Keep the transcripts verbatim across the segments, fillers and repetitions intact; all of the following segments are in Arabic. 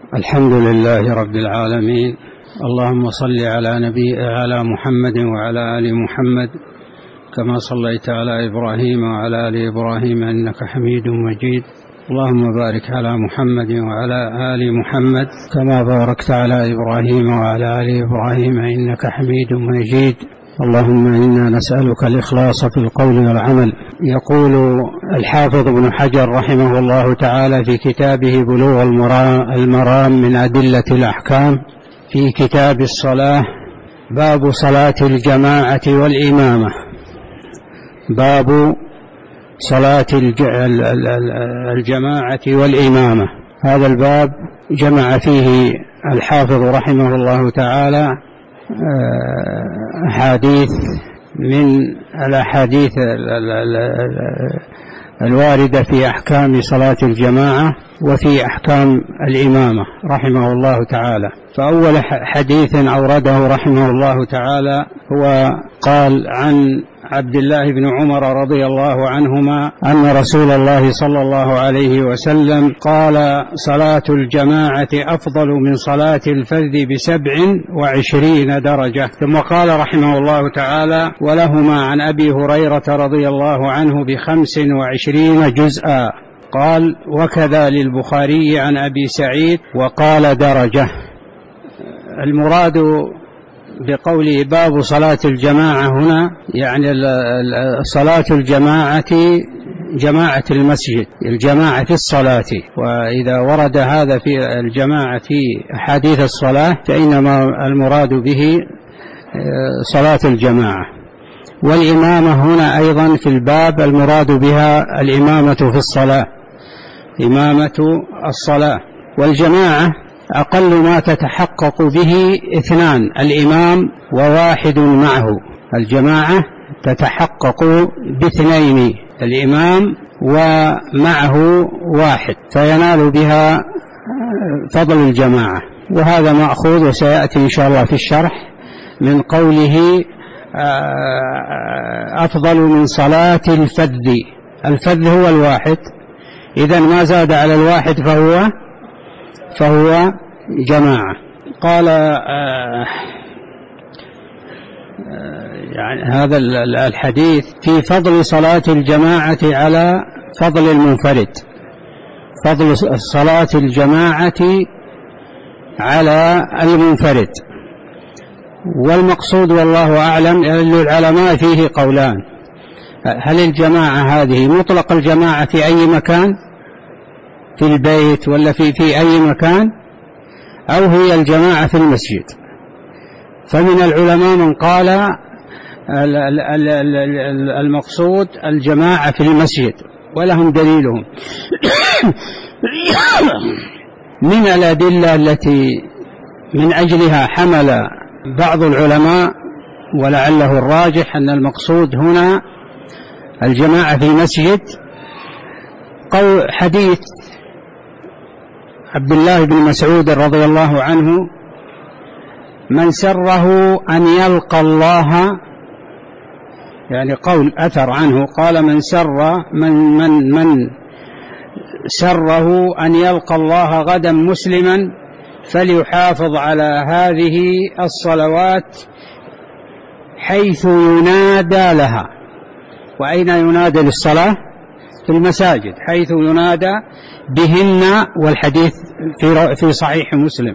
الحمد لله رب العالمين. اللهم صل على نبي على محمد وعلى آل محمد كما صليت على إبراهيم وعلى آل إبراهيم إنك حميد مجيد. اللهم بارك على محمد وعلى آل محمد كما باركت على إبراهيم وعلى آل إبراهيم إنك حميد مجيد. اللهم إنا نسألك الإخلاص في القول والعمل. يقول الحافظ ابن حجر رحمه الله تعالى في كتابه بلوغ المرام من أدلة الأحكام في كتاب الصلاة: باب صلاة الجماعة والإمامة. باب صلاة الجماعة والإمامة. هذا الباب جمع فيه الحافظ رحمه الله تعالى أحاديث من الأحاديث الواردة في أحكام صلاة الجماعة وفي أحكام الإمامة رحمه الله تعالى. فأول حديث أورده رحمه الله تعالى هو قال عن عبد الله بن عمر رضي الله عنهما أن رسول الله صلى الله عليه وسلم قال: صلاة الجماعة أفضل من صلاة الفذ بسبع وعشرين درجة. ثم قال رحمه الله تعالى: ولهما عن أبي هريرة رضي الله عنه بخمس وعشرين جزءا. قال: وكذا للبخاري عن أبي سعيد وقال درجة. المراد بقوله باب صلاة الجماعة هنا يعني صلاة الجماعة جماعة المسجد، الجماعة في الصلاة. وإذا ورد هذا في الجماعة في أحاديث الصلاة فإنما المراد به صلاة الجماعة. والإمامة هنا أيضا في الباب المراد بها الإمامة في الصلاة، إمامة الصلاة. والجماعة أقل ما تتحقق به اثنان: الإمام وواحد معه. الجماعة تتحقق باثنين: الإمام ومعه واحد، فينال بها فضل الجماعة. وهذا مأخوذ وسيأتي إن شاء الله في الشرح من قوله أفضل من صلاة الفذ. الفذ هو الواحد، إذن ما زاد على الواحد فهو فهو جماعة. قال آه يعني هذا الحديث في فضل صلاة الجماعة على فضل المنفرد، فضل صلاة الجماعة على المنفرد. والمقصود والله أعلم للعلماء فيه قولان: هل الجماعة هذه مطلق الجماعة في أي مكان، في البيت ولا في في أي مكان، أو هي الجماعة في المسجد؟ فمن العلماء من قال المقصود الجماعة في المسجد، ولهم دليلهم. من الأدلة التي من أجلها حمل بعض العلماء، ولعله الراجح أن المقصود هنا الجماعة في المسجد، قول حديث عبد الله بن مسعود رضي الله عنه: من سره أن يلقى الله، يعني قول أثر عنه قال: من سر من من من سره أن يلقى الله غدا مسلما فليحافظ على هذه الصلوات حيث ينادى لها. وأين ينادى للصلاة؟ في المساجد، حيث ينادى بهن. والحديث في في صحيح مسلم.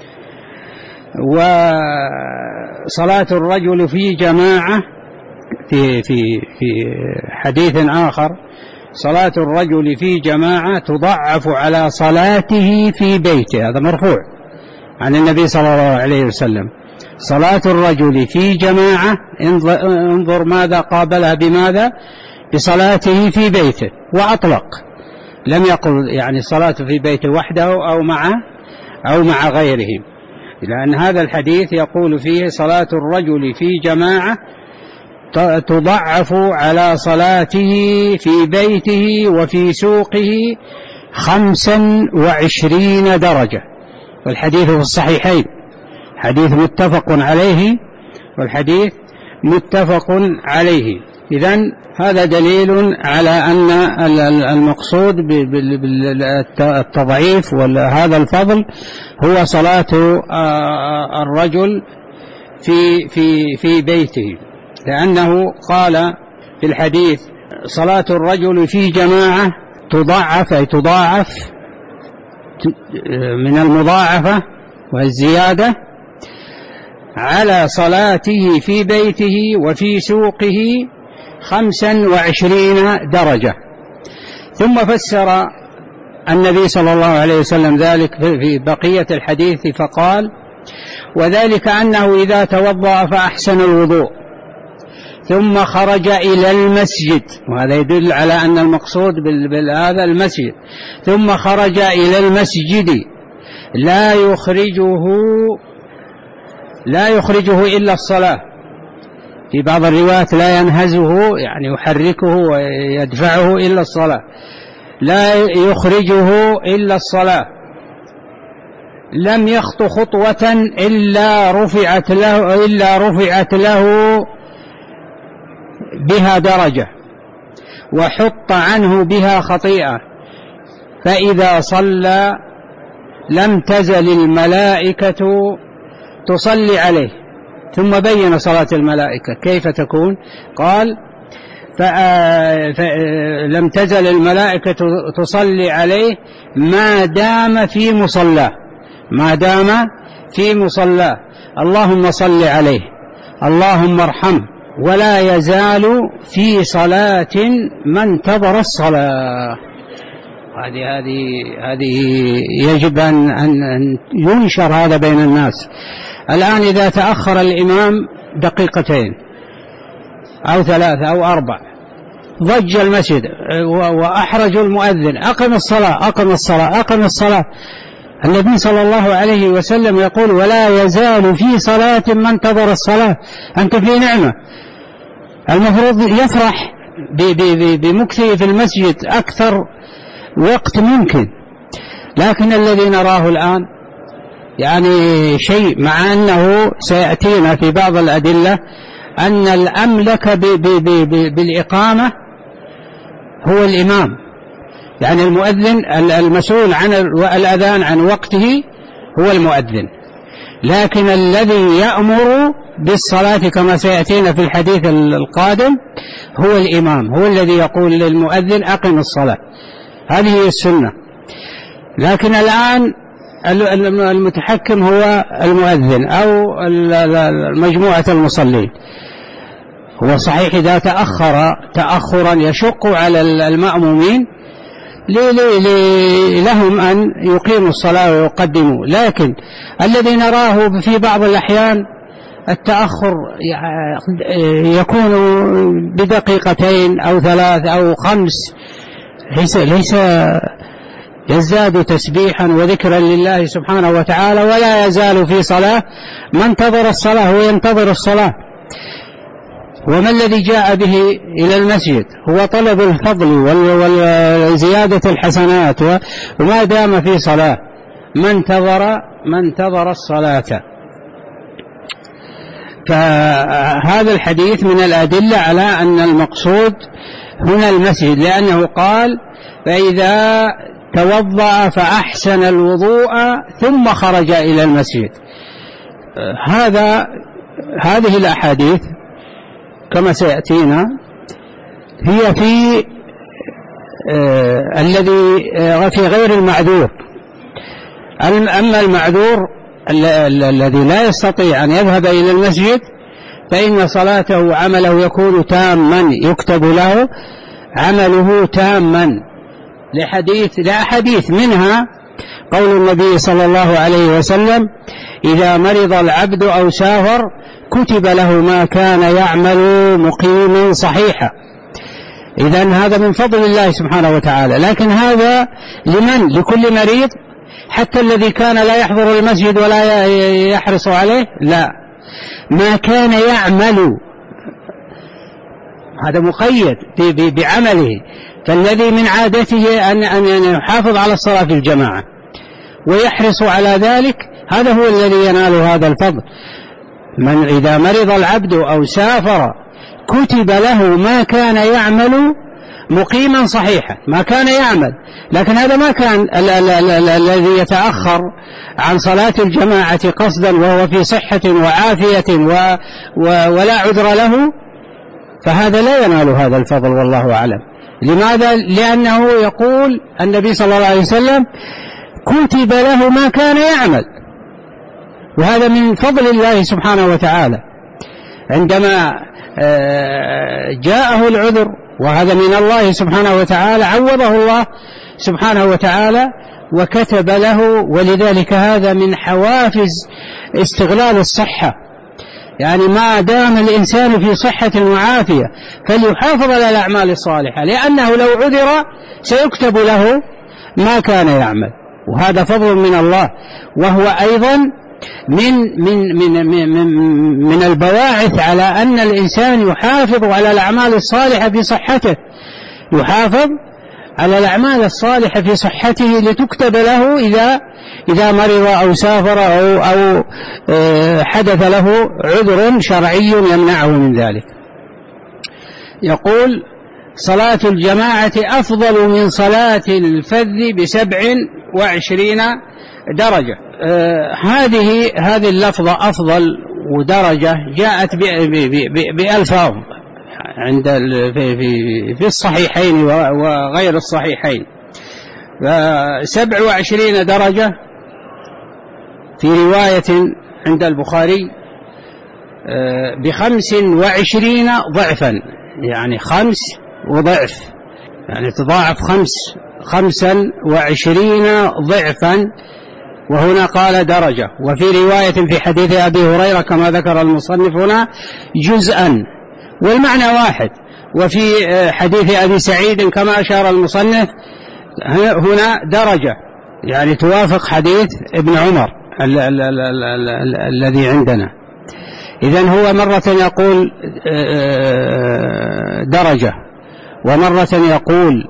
وصلاة الرجل في جماعة في في في حديث آخر: صلاة الرجل في جماعة تضعف على صلاته في بيته. هذا مرفوع عن النبي صلى الله عليه وسلم. صلاة الرجل في جماعة، انظر ماذا قابلها بماذا؟ بصلاته في بيته. وأطلق، لم يقل يعني صلاة في بيته وحده أو مع أو مع غيره، لأن هذا الحديث يقول فيه صلاة الرجل في جماعة تضعف على صلاته في بيته وفي سوقه خمسا وعشرين درجة. والحديث في الصحيحين، حديث متفق عليه، والحديث متفق عليه. إذن هذا دليل على أن المقصود بالتضعيف وهذا الفضل هو صلاة الرجل في في في بيته، لأنه قال في الحديث صلاة الرجل في جماعة تضاعف، أي تضاعف من المضاعفة والزيادة على صلاته في بيته وفي سوقه خمسا وعشرين درجة. ثم فسر النبي صلى الله عليه وسلم ذلك في بقية الحديث فقال: وذلك أنه إذا توضأ فأحسن الوضوء ثم خرج إلى المسجد، وهذا يدل على أن المقصود بهذا المسجد، ثم خرج إلى المسجد لا يخرجه لا يخرجه إلا الصلاة، في بعض الروايات لا ينهزه يعني يحركه ويدفعه إلا الصلاة، لا يخرجه إلا الصلاة، لم يخط خطوة إلا رفعت له إلا رفعت له بها درجة وحط عنه بها خطيئة، فإذا صلى لم تزل الملائكة تصلي عليه. ثم بين صلاة الملائكة كيف تكون، قال: فلم تزل الملائكة تصلي عليه ما دام في مصلاه، ما دام في مصلاه، اللهم صل عليه، اللهم ارحمه، ولا يزال في صلاة ما انتظر الصلاة. هذه هذه هذه يجب أن أن ينشر هذا بين الناس. الآن إذا تأخر الإمام دقيقتين أو ثلاثة أو أربع ضج المسجد وأحرج المؤذن: أقم الصلاة أقم الصلاة أقم الصلاة. النبي صلى الله عليه وسلم يقول: ولا يزال في صلاة ما انتظر الصلاة. أنت في نعمة، المفروض يفرح بمكثه في المسجد أكثر وقت ممكن، لكن الذي نراه الآن يعني شيء، مع أنه سيأتينا في بعض الأدلة أن الأملك بالإقامة هو الإمام، يعني المؤذن المسؤول عن الأذان عن وقته هو المؤذن، لكن الذي يأمر بالصلاة كما سيأتينا في الحديث القادم هو الإمام، هو الذي يقول للمؤذن أقم الصلاة. هذه هي السنة. لكن الآن المتحكم هو المؤذن أو مجموعة المصلين. هو صحيح إذا تأخر تأخرا يشق على المأمومين لهم أن يقيموا الصلاة ويقدموا، لكن الذي نراه في بعض الأحيان التأخر يكون بدقيقتين أو ثلاث أو خمس، ليس, ليس يزداد تسبيحا وذكرا لله سبحانه وتعالى، ولا يزال في صلاة ما انتظر الصلاة، هو ينتظر الصلاة. وما الذي جاء به إلى المسجد هو طلب الفضل وزيادة الحسنات، وما دام في صلاة ما انتظر ما انتظر الصلاة. فهذا الحديث من الأدلة على أن المقصود هنا المسجد، لأنه قال: فإذا توضأ فأحسن الوضوء ثم خرج إلى المسجد. هذا هذه الأحاديث كما سيأتينا هي في آه الذي آه في غير المعذور. أما المعذور الذي لا يستطيع أن يذهب إلى المسجد فإن صلاته وعمله يكون تاما، يكتب له عمله تاما، لحديث لأحاديث منها قول النبي صلى الله عليه وسلم: إذا مرض العبد أو سافر كتب له ما كان يعمل مقيم صحيحا. إذن هذا من فضل الله سبحانه وتعالى. لكن هذا لمن؟ لكل مريض؟ حتى الذي كان لا يحضر المسجد ولا يحرص عليه؟ لا، ما كان يعمل هذا مقيد بعمله. فالذي من عادته أن يحافظ على الصلاة في الجماعة ويحرص على ذلك، هذا هو الذي ينال هذا الفضل. من إذا مرض العبد أو سافر كتب له ما كان يعمل مقيما صحيحا، ما كان يعمل، لكن هذا ما كان الذي يتأخر عن صلاة الجماعة قصدا وهو في صحة وعافية ولا عذر له، فهذا لا ينال هذا الفضل والله أعلم. لماذا؟ لأنه يقول النبي صلى الله عليه وسلم كتب له ما كان يعمل، وهذا من فضل الله سبحانه وتعالى. عندما جاءه العذر وهذا من الله سبحانه وتعالى عوضه الله سبحانه وتعالى وكتب له، ولذلك هذا من حوافز استغلال الصحة. يعني ما دام الإنسان في صحة وعافية فليحافظ على الأعمال الصالحة، لأنه لو عذر سيكتب له ما كان يعمل، وهذا فضل من الله. وهو أيضا من من من من, من البواعث على أن الإنسان يحافظ على الأعمال الصالحة في صحته، يحافظ على الأعمال الصالحة في صحته لتكتب له إذا إذا مرض أو سافر أو أو حدث له عذر شرعي يمنعه من ذلك. يقول صلاة الجماعة أفضل من صلاة الفذ بسبع وعشرين درجة. آه هذه هذه اللفظة أفضل ودرجة جاءت بألفاظ عند في في في الصحيحين وغير الصحيحين. سبع وعشرين درجة في رواية عند البخاري آه بخمس وعشرين ضعفا، يعني خمس وضعف، يعني تضاعف خمس خمسا وعشرين ضعفا، وهنا قال درجة. وفي رواية في حديث أبي هريرة كما ذكر المصنف هنا جزءا، والمعنى واحد. وفي حديث أبي سعيد كما أشار المصنف هنا درجة، يعني توافق حديث ابن عمر الذي عندنا. إذن هو مرة يقول درجة ومرة يقول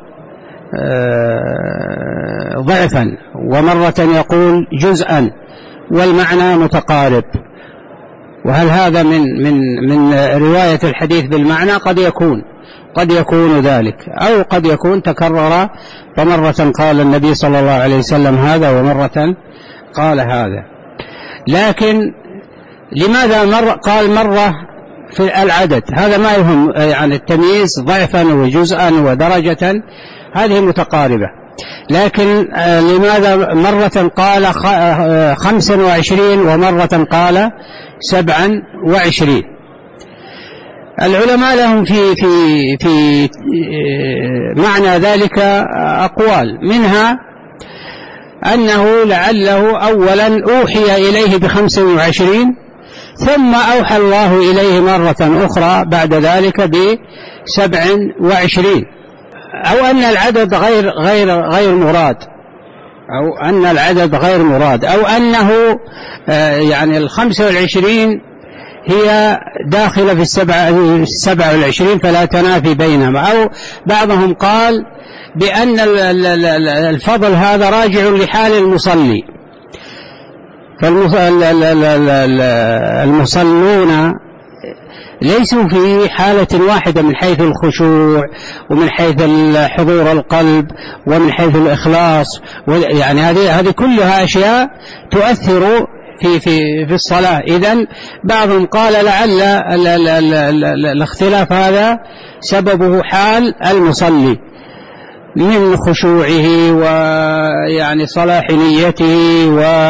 ضعفا ومرة يقول جزءا، والمعنى متقارب. وهل هذا من من من رواية الحديث بالمعنى؟ قد يكون قد يكون ذلك، أو قد يكون تكرر، فمرة قال النبي صلى الله عليه وسلم هذا ومرة قال هذا. لكن لماذا مر قال مرة في العدد؟ هذا ما يهم، يعني التمييز ضعفا وجزءا ودرجة هذه متقاربة. لكن لماذا مرة قال خمسا وعشرين ومرة قال سبعا وعشرين؟ العلماء لهم في في في معنى ذلك أقوال، منها أنه لعله أولا أوحي إليه بخمس وعشرين ثم أوحى الله إليه مرة أخرى بعد ذلك بسبع وعشرين، أو أن العدد غير غير غير مراد، أو أن العدد غير مراد، أو أنه يعني الخمسة والعشرين هي داخلة في السبعة السبعة والعشرين فلا تنافي بينهما. أو بعضهم قال بأن الفضل هذا راجع لحال المصلي، فالمصلون ليسوا في حالة واحدة من حيث الخشوع ومن حيث حضور القلب ومن حيث الإخلاص، يعني هذه هذه كلها أشياء تؤثر في في في الصلاة. إذن بعضهم قال لعل الاختلاف هذا سببه حال المصلي من خشوعه ويعني صلاح نيته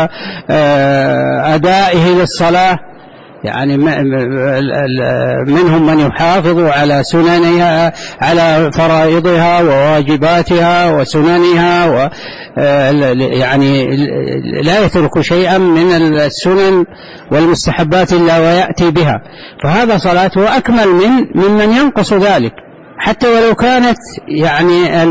وأدائه للصلاة. يعني منهم من يحافظ على سننها، على فرائضها وواجباتها وسننها، و يعني لا يترك شيئا من السنن والمستحبات إلا ويأتي بها، فهذا صلاته أكمل من ممن ينقص ذلك، حتى ولو كانت يعني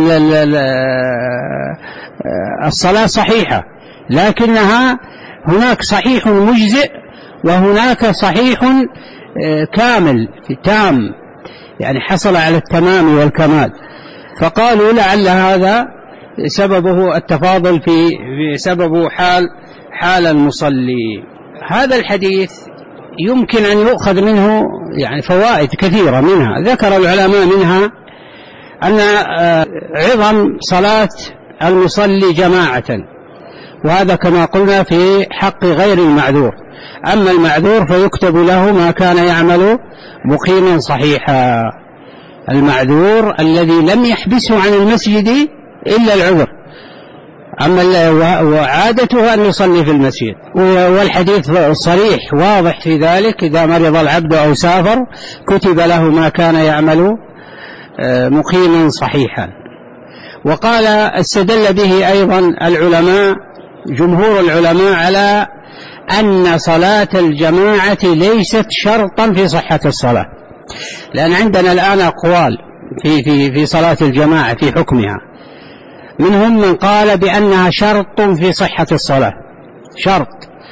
الصلاة صحيحة، لكنها هناك صحيح مجزئ وهناك صحيح كامل في تام، يعني حصل على التمام والكمال. فقالوا لعل هذا سببه التفاضل في سببه حال حال المصلي. هذا الحديث يمكن أن يؤخذ منه يعني فوائد كثيرة، منها ذكر العلماء منها أن عظم صلاة المصلي جماعة، وهذا كما قلنا في حق غير المعذور. أما المعذور فيكتب له ما كان يعمل مقيما صحيحا، المعذور الذي لم يحبسه عن المسجد إلا العذر، أما وعادته أن يصلي في المسجد. والحديث صريح واضح في ذلك، إذا مرض العبد أو سافر كتب له ما كان يعمل مقيما صحيحا. وقال استدل به أيضا العلماء، جمهور العلماء، على أن صلاة الجماعة ليست شرطا في صحة الصلاة، لأن عندنا الآن أقوال في, في, في صلاة الجماعة في حكمها. منهم من قال بأنها شرط في صحة الصلاة، شرط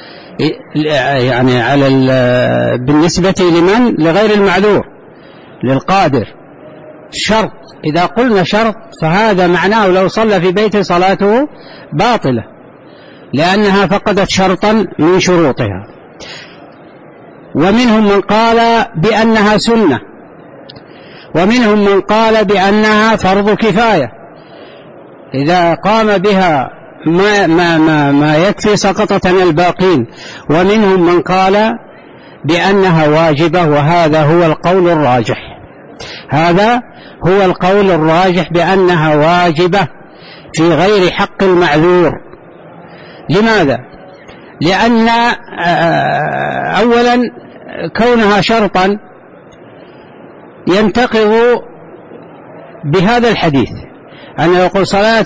يعني على بالنسبة لمن؟ لغير المعذور، للقادر شرط. إذا قلنا شرط فهذا معناه لو صلى في بيته صلاته باطلة، لأنها فقدت شرطا من شروطها. ومنهم من قال بأنها سنة، ومنهم من قال بأنها فرض كفاية، إذا قام بها ما, ما, ما, ما يكفي سقطت عن الباقين. ومنهم من قال بأنها واجبة، وهذا هو القول الراجح، هذا هو القول الراجح بأنها واجبة في غير حق المعذور. لماذا؟ لأن أولا كونها شرطا ينتقض بهذا الحديث، أن يقول صلاة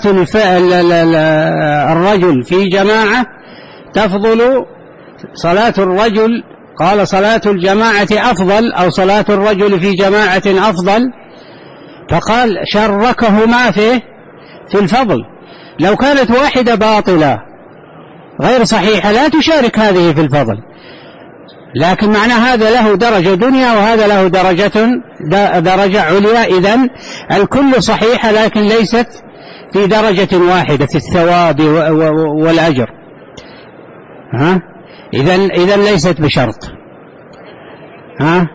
الرجل في جماعة تفضل صلاة الرجل، قال صلاة الجماعة أفضل أو صلاة الرجل في جماعة أفضل، فقال شركهما فيه في الفضل. لو كانت واحدة باطلة غير صحيحة لا تشارك هذه في الفضل، لكن معنى هذا له درجة دنيا وهذا له درجة درجة عليا، إذن الكل صحيحة لكن ليست في درجة واحدة في الثواب والأجر، ها إذن إذن ليست بشرط. ها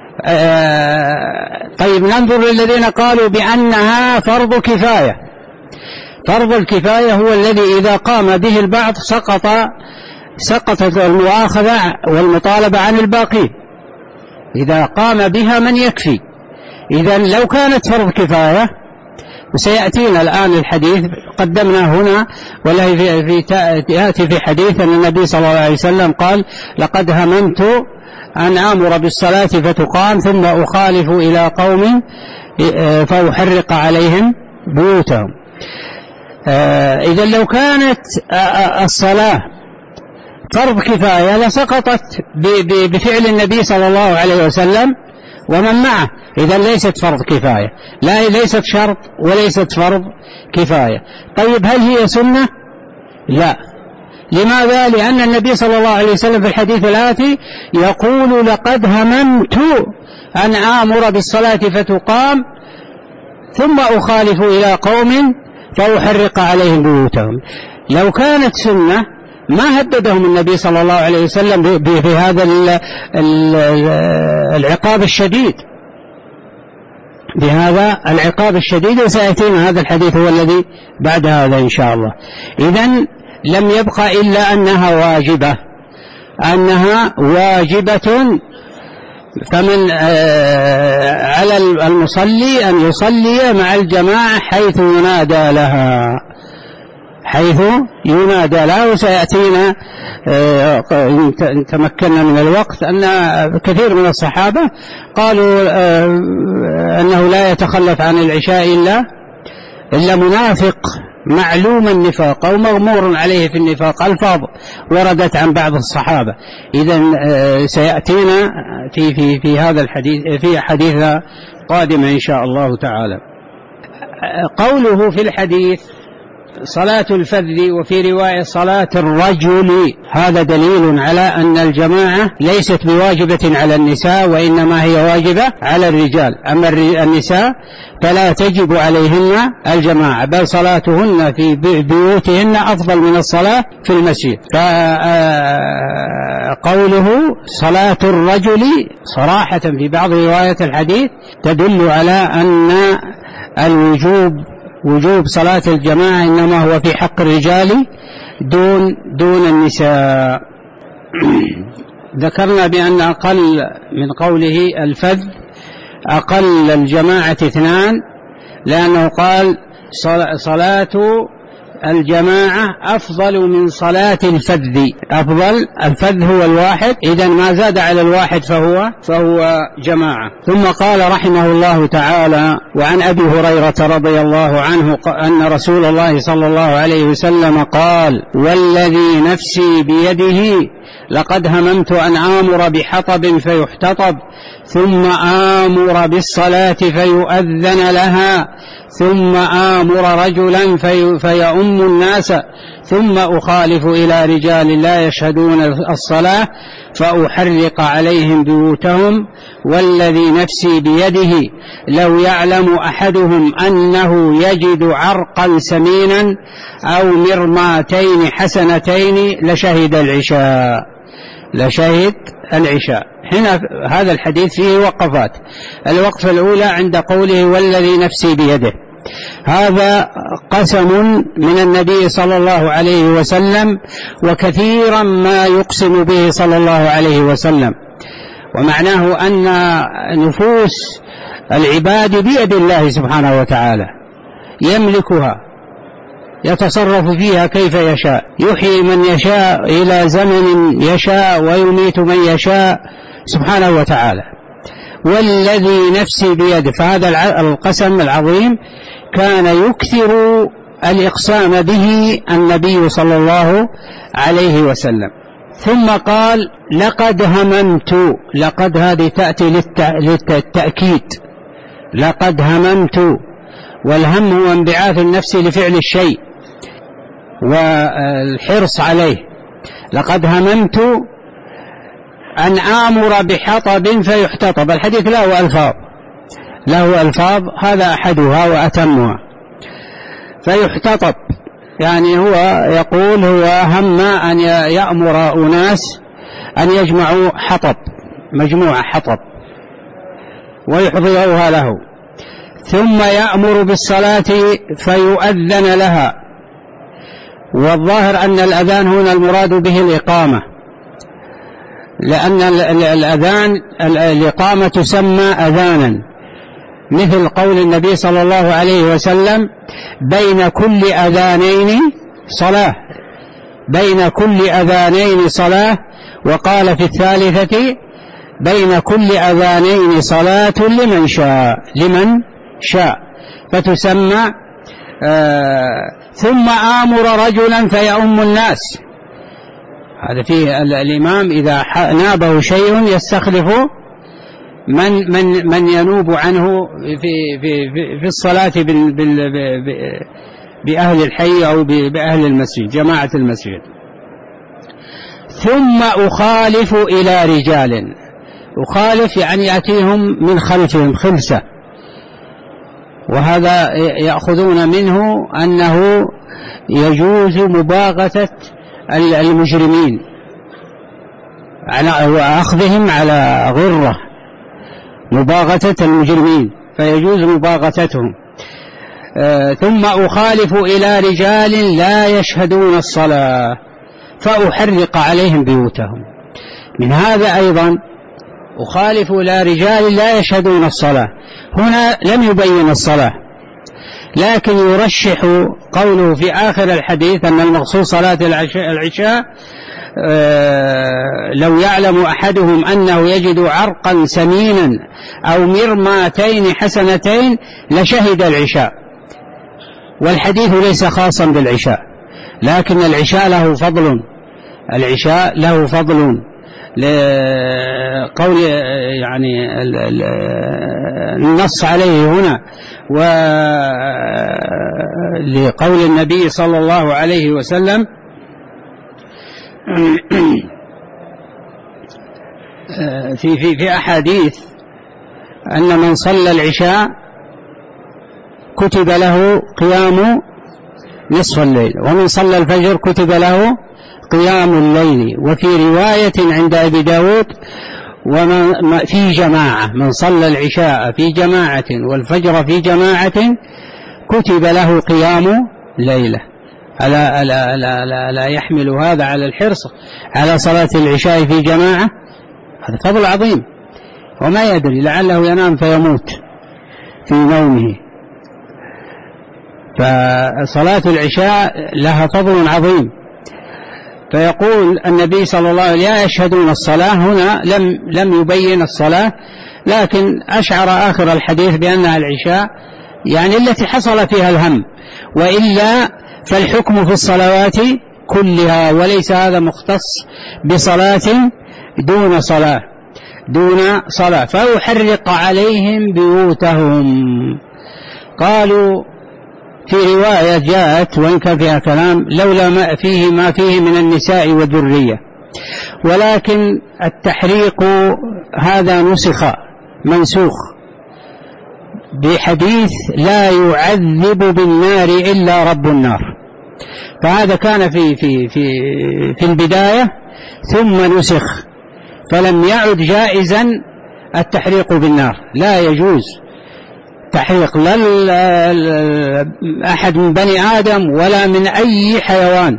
آه طيب ننظر للذين قالوا بأنها فرض كفاية. فرض الكفاية هو الذي إذا قام به البعض سقط سقطت المؤاخذة والمطالبة عن الباقين، إذا قام بها من يكفي. إذن لو كانت فرض كفاية، وسيأتينا الآن الحديث قدمنا هنا، ولا في يأتي في حديث أن النبي صلى الله عليه وسلم قال لقد هممت أن آمر بالصلاة فتقام ثم أخالف إلى قوم فأحرق عليهم بيوتهم. إذن لو كانت الصلاة فرض كفاية لسقطت بفعل النبي صلى الله عليه وسلم ومن معه، إذن ليست فرض كفاية، لا ليست شرط وليست فرض كفاية. طيب هل هي سنة؟ لا. لماذا؟ لأن النبي صلى الله عليه وسلم في الحديث الآتي يقول لقد هممت أن آمر بالصلاة فتقام ثم أخالف إلى قوم فأحرق عليهم بيوتهم. لو كانت سنة ما هددهم النبي صلى الله عليه وسلم بهذا العقاب الشديد، بهذا العقاب الشديد، وسيأتينا هذا الحديث هو الذي بعد هذا إن شاء الله. إذن لم يبقى إلا أنها واجبة، أنها واجبة. فمن على المصلي أن يصلي مع الجماعة حيث ينادى لها، حيث ينادى لها. وسيأتينا إن تمكنا من الوقت أن كثير من الصحابة قالوا أنه لا يتخلف عن العشاء إلا إلا منافق معلوم النفاق أو مغمور عليه في النفاق، ألفاظ وردت عن بعض الصحابة. إذن سيأتينا في في في هذا الحديث في حديث قادم إن شاء الله تعالى. قوله في الحديث صلاة الفذ وفي رواية صلاة الرجل، هذا دليل على أن الجماعة ليست بواجبة على النساء، وإنما هي واجبة على الرجال. أما النساء فلا تجب عليهن الجماعة، بل صلاتهن في بيوتهن أفضل من الصلاة في المسجد. فقال قوله صلاة الرجل صراحة في بعض روايات الحديث تدل على أن الوجوب وجوب صلاة الجماعة إنما هو في حق الرجال دون دون النساء. ذكرنا بأن أقل من قوله الفذ أقل الجماعة اثنان، لأنه قال صلاة الجماعة أفضل من صلاة الفذ، أفضل الفذ هو الواحد، إذن ما زاد على الواحد فهو فهو جماعة. ثم قال رحمه الله تعالى: وعن أبي هريرة رضي الله عنه أن رسول الله صلى الله عليه وسلم قال: والذي نفسي بيده لقد هممت أن آمر بحطب فيحتطب ثم آمر بالصلاة فيؤذن لها ثم آمر رجلا في فيؤم الناس ثم أخالف إلى رجال لا يشهدون الصلاة فأحرق عليهم بيوتهم والذي نفسي بيده لو يعلم أحدهم أنه يجد عرقا سمينا أو مرماتين حسنتين لشهد العشاء لشهد العشاء. هنا هذا الحديث فيه وقفات. الوقفة الأولى عند قوله والذي نفسي بيده، هذا قسم من النبي صلى الله عليه وسلم، وكثيرا ما يقسم به صلى الله عليه وسلم، ومعناه أن نفوس العباد بيد الله سبحانه وتعالى، يملكها يتصرف فيها كيف يشاء، يحيي من يشاء إلى زمن يشاء ويميت من يشاء سبحانه وتعالى. والذي نفسي بيده، فهذا القسم العظيم كان يكثر الإقسام به النبي صلى الله عليه وسلم. ثم قال لقد هممت، لقد هذه تأتي للتأكيد، لقد هممت، والهم هو انبعاث النفس لفعل الشيء والحرص عليه. لقد هممت أن آمر بحطب فيحتطب. الحديث له ألفاظ له ألفاظ هذا أحدها وأتمها. فيحتطب يعني هو يقول هو هم أن يأمر أناس أن يجمعوا حطب، مجموعة حطب، ويحضروها له، ثم يأمر بالصلاة فيؤذن لها. والظاهر أن الأذان هنا المراد به الإقامة، لأن الأذان الإقامة تسمى أذانا، مثل قول النبي صلى الله عليه وسلم بين كل أذانين صلاة، بين كل أذانين صلاة، وقال في الثالثة بين كل أذانين صلاة لمن شاء لمن شاء فتسمى آه ثم آمر رجلا فيؤم الناس. هذا فيه الإمام إذا نابه شيء يستخلف من من من ينوب عنه في في في الصلاة بأهل الحي أو بأهل المسجد، جماعة المسجد. ثم أخالف إلى رجال، أخالف يعني يأتيهم من خلفهم خلسة، وهذا يأخذون منه أنه يجوز مباغتة المجرمين على وأخذهم على غرة، مباغتة المجرمين فيجوز مباغتتهم. آه ثم أخالف إلى رجال لا يشهدون الصلاة فأحرق عليهم بيوتهم. من هذا أيضا أخالف إلى رجال لا يشهدون الصلاة، هنا لم يبين الصلاة، لكن يرشح قوله في آخر الحديث أن المقصود صلاة العشاء. آه لو يعلم أحدهم أنه يجد عرقا سمينا أو مرماتين حسنتين لشهد العشاء. والحديث ليس خاصا بالعشاء، لكن العشاء له فضل، العشاء له فضل لقول يعني النص عليه هنا، ولقول النبي صلى الله عليه وسلم في في في أحاديث أن من صلى العشاء كتب له قيام نصف الليل، ومن صلى الفجر كتب له قيام الليل. وفي رواية عند أبي داود ومن في جماعة، من صلى العشاء في جماعة والفجر في جماعة كتب له قيام ليلة. ألا, ألا, ألا, ألا, لا يحمل هذا على الحرص على صلاة العشاء في جماعة؟ هذا فضل عظيم، وما يدري لعله ينام فيموت في نومه. فصلاة العشاء لها فضل عظيم. فيقول النبي صلى الله عليه وسلم لا يشهدون الصلاة، هنا لم, لم يبين الصلاة، لكن أشعر آخر الحديث بأنها العشاء يعني التي حصل فيها الهم، وإلا فالحكم في الصلوات كلها، وليس هذا مختص بصلاة دون صلاة دون صلاة. فأحرق عليهم بيوتهم. قالوا في رواية جاءت وإن كان فيها كلام لولا ما فيه ما فيه من النساء والذرية، ولكن التحريق هذا نسخ منسوخ بحديث لا يعذب بالنار إلا رب النار، فهذا كان في في في في البداية ثم نسخ، فلم يعد جائزا التحريق بالنار. لا يجوز تحريق لا أحد من بني آدم ولا من أي حيوان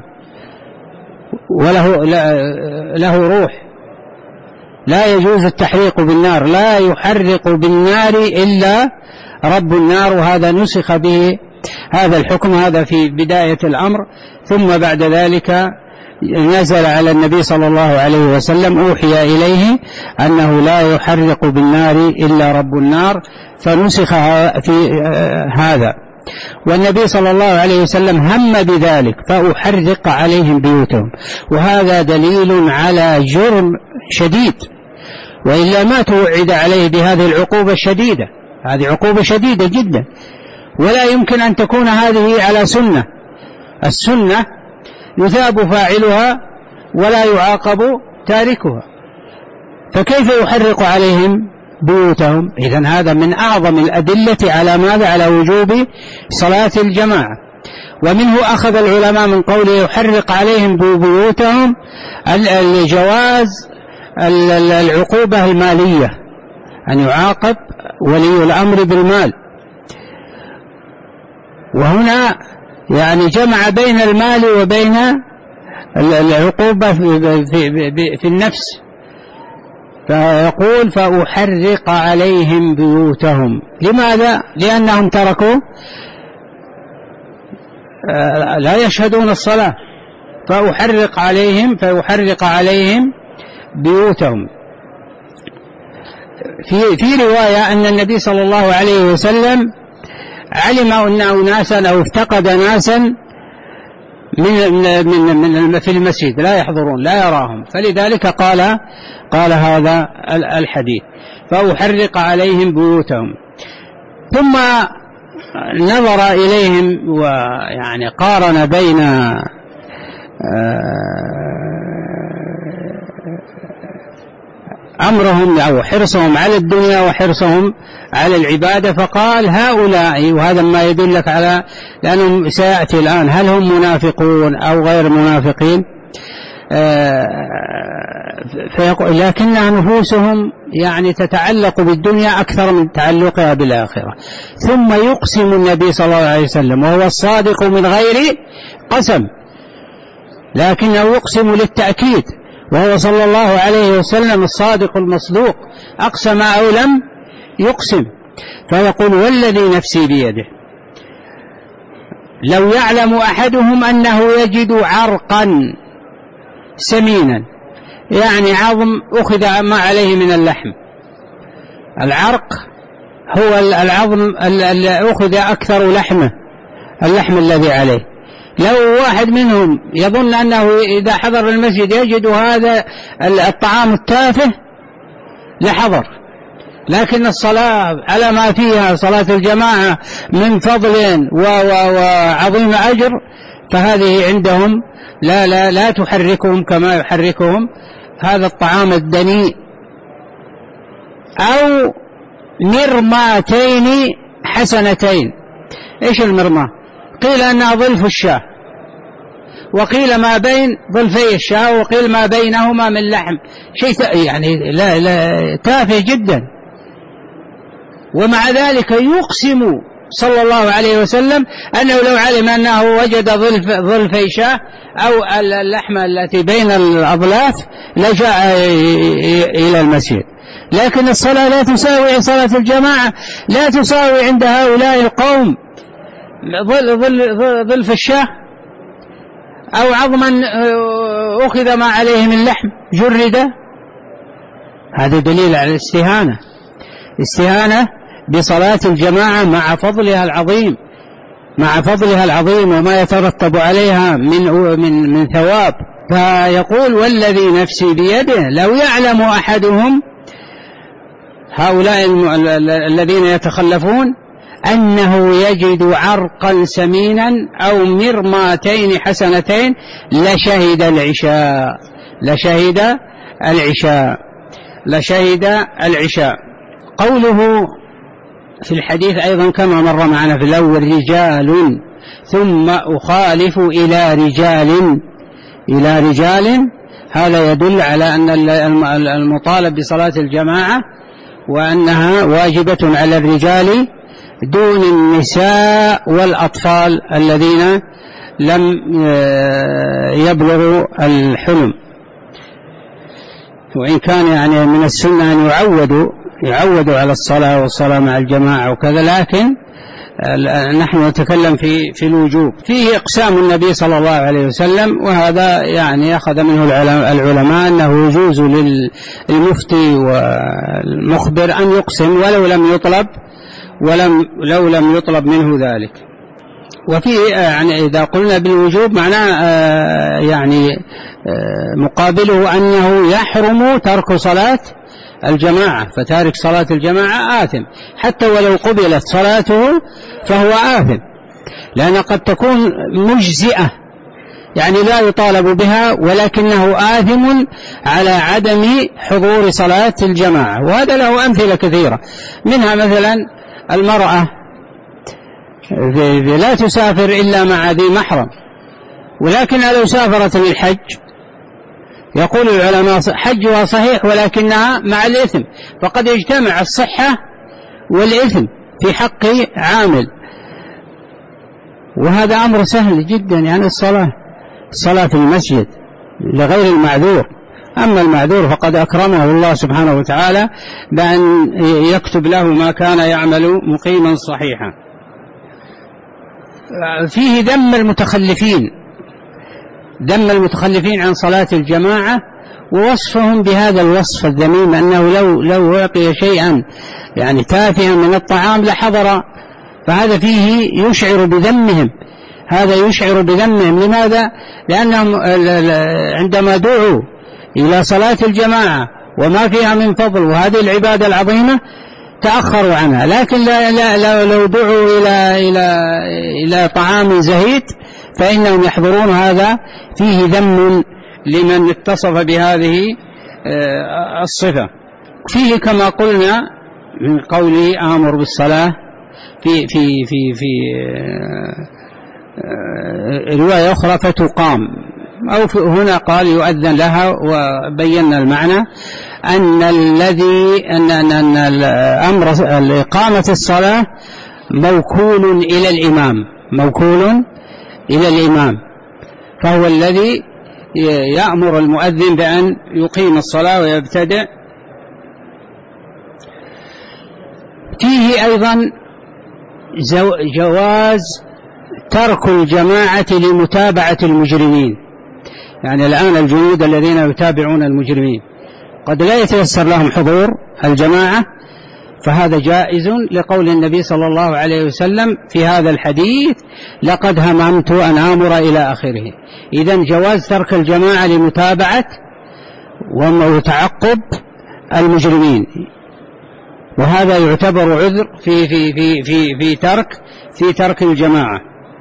وله له روح، لا يجوز التحريق بالنار، لا يحرق بالنار إلا رب النار. وهذا نسخ به هذا الحكم، هذا في بداية الأمر، ثم بعد ذلك نزل على النبي صلى الله عليه وسلم أوحي إليه أنه لا يحرق بالنار إلا رب النار، فنسخ في هذا. والنبي صلى الله عليه وسلم هم بذلك فأحرق عليهم بيوتهم، وهذا دليل على جرم شديد، وإلا ما توعد عليه بهذه العقوبة الشديدة. هذه عقوبة شديدة جدا، ولا يمكن أن تكون هذه على سنة. السنة يثاب فاعلها ولا يعاقب تاركها، فكيف يحرق عليهم بيوتهم؟ إذن هذا من أعظم الأدلة على ماذا؟ على وجوب صلاة الجماعة. ومنه أخذ العلماء من قوله يحرق عليهم بيوتهم الجواز العقوبة المالية، أن يعاقب ولي الأمر بالمال. وهنا يعني جمع بين المال وبين العقوبة في النفس، فيقول فأحرق عليهم بيوتهم. لماذا؟ لأنهم تركوا لا يشهدون الصلاة، فأحرق عليهم فيحرق عليهم بيوتهم. في في رواية أن النبي صلى الله عليه وسلم علم أن أناسا أو افتقد ناسا من من من في المسجد لا يحضرون لا يراهم، فلذلك قال قال هذا الحديث فأحرق عليهم بيوتهم. ثم نظر إليهم ويعني قارن بين أمرهم أو حرصهم على الدنيا وحرصهم على العبادة، فقال هؤلاء، وهذا ما يدلك على لأنهم سيأتي الآن هل هم منافقون أو غير منافقين، لكنها نفوسهم يعني تتعلق بالدنيا أكثر من تعلقها بالآخرة. ثم يقسم النبي صلى الله عليه وسلم وهو الصادق من غير قسم، لكنه يقسم للتأكيد، وهو صلى الله عليه وسلم الصادق المصدوق، أقسم أو لم يقسم. فيقول والذي نفسي بيده لو يعلم أحدهم أنه يجد عرقا سمينا، يعني عظم أخذ ما عليه من اللحم. العرق هو العظم الذي أخذ أكثر لحمه، اللحم الذي عليه. لو واحد منهم يظن أنه إذا حضر المسجد يجد هذا الطعام التافه لحضر، لكن الصلاة على ما فيها صلاة الجماعة من فضل وعظيم أجر، فهذه عندهم لا لا لا تحركهم كما يحركهم هذا الطعام الدنيء. أو مرماتين حسنتين. إيش المرمى؟ قيل أنها ظلف الشاة، وقيل ما بين ظلفي الشاة، وقيل ما بينهما من لحم، شيء يعني لا لا تافه جدا. ومع ذلك يقسم صلى الله عليه وسلم أنه لو علم أنه وجد ظلف ظلفي شاة أو اللحمة التي بين الأضلاف لجاء إلى المسجد. لكن الصلاة لا تساوي، صلاة الجماعة لا تساوي عند هؤلاء القوم ظلف الشاة أو عظما أخذ ما عليه من لحم جرد. هذا دليل على الاستهانة، استهانة بصلاة الجماعة مع فضلها العظيم، مع فضلها العظيم وما يترتب عليها من من من ثواب. فيقول والذي نفسي بيده لو يعلم أحدهم، هؤلاء الذين يتخلفون، أنه يجد عرقا سمينا أو مرماتين حسنتين لشهد العشاء، لشهد العشاء لشهد العشاء. قوله في الحديث أيضا كما مر معنا في الأول رجال ثم أخالف إلى رجال إلى رجال، هذا يدل على أن المطالب بصلاة الجماعة وأنها واجبة على الرجال دون النساء والأطفال الذين لم يبلغوا الحلم. وإن كان يعني من السنة أن يعودوا يعودوا على الصلاة والصلاة مع الجماعة وكذا، لكن نحن نتكلم في في الوجوب. فيه إقسام النبي صلى الله عليه وسلم، وهذا يعني أخذ منه العلماء أنه يجوز للمفتي والمخبر أن يقسم ولو لم يطلب ولم لو لم يطلب منه ذلك. وفيه يعني إذا قلنا بالوجوب معناه يعني مقابله أنه يحرم ترك صلاة الجماعة، فتارك صلاة الجماعة آثم حتى ولو قبلت صلاته فهو آثم، لأن قد تكون مجزئة يعني لا يطالب بها ولكنه آثم على عدم حضور صلاة الجماعة. وهذا له أمثلة كثيرة، منها مثلا المرأة لا تسافر إلا مع ذي محرم، ولكنها لو سافرت للحج يقول العلماء حجها صحيح ولكنها مع الإثم، فقد يجتمع الصحة والإثم في حق عامل. وهذا أمر سهل جدا، يعني الصلاة الصلاة في المسجد لغير المعذور. أما المعذور فقد أكرمه الله سبحانه وتعالى بأن يكتب له ما كان يعمل مقيما صحيحا. فيه ذم المتخلفين، ذم المتخلفين عن صلاة الجماعة ووصفهم بهذا الوصف الذميم، أنه لو لو أعطي شيئا يعني تافها من الطعام لحضر. فهذا فيه يشعر بذمهم، هذا يشعر بذمهم. لماذا؟ لأنهم عندما دعوا إلى صلاة الجماعة وما فيها من فضل وهذه العبادة العظيمة تأخروا عنها، لكن لا لا لا لو دعوا إلى إلى إلى طعام زهيد فإنهم يحضرون. هذا فيه ذم لمن اتصف بهذه الصفة. فيه كما قلنا من قوله آمر بالصلاة في في في في رواية أخرى فتقام، أو هنا قال يؤذن لها، وبينا المعنى أن الذي أن أن الأمر إقامة الصلاة موكول إلى الإمام، موكول إلى الإمام، فهو الذي يأمر المؤذن بأن يقيم الصلاة ويبتدئ. فيه أيضا جواز ترك الجماعة لمتابعة المجرمين، يعني الآن الجنود الذين يتابعون المجرمين قد لا يتيسر لهم حضور الجماعة، فهذا جائز لقول النبي صلى الله عليه وسلم في هذا الحديث لقد هممت أن آمر إلى آخره. إذن جواز ترك الجماعة لمتابعة وتعقب المجرمين، وهذا يعتبر عذر في في في في في ترك في ترك الجماعة.